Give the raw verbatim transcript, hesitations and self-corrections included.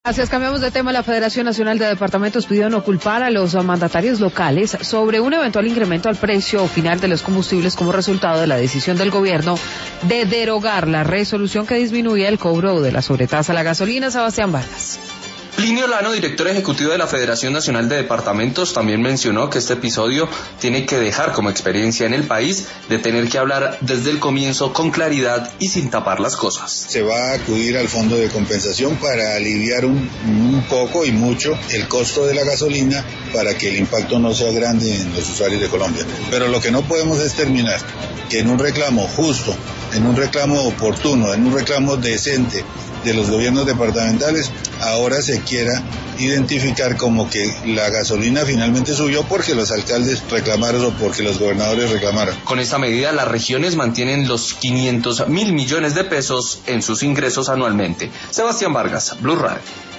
Gracias, cambiamos de tema. La Federación Nacional de Departamentos pidió no culpar a los mandatarios locales sobre un eventual incremento al precio final de los combustibles como resultado de la decisión del gobierno de derogar la resolución que disminuía el cobro de la sobretasa a la gasolina. Sebastián Vargas. Plinio Lano, director ejecutivo de la Federación Nacional de Departamentos, también mencionó que este episodio tiene que dejar como experiencia en el país de tener que hablar desde el comienzo con claridad y sin tapar las cosas. Se va a acudir al fondo de compensación para aliviar un, un poco y mucho el costo de la gasolina para que el impacto no sea grande en los usuarios de Colombia. Pero lo que no podemos es terminar que en un reclamo justo, en un reclamo oportuno, en un reclamo decente de los gobiernos departamentales, ahora se quiera identificar como que la gasolina finalmente subió porque los alcaldes reclamaron o porque los gobernadores reclamaron. Con esta medida, las regiones mantienen los quinientos mil millones de pesos en sus ingresos anualmente. Sebastián Vargas, Blue Radio.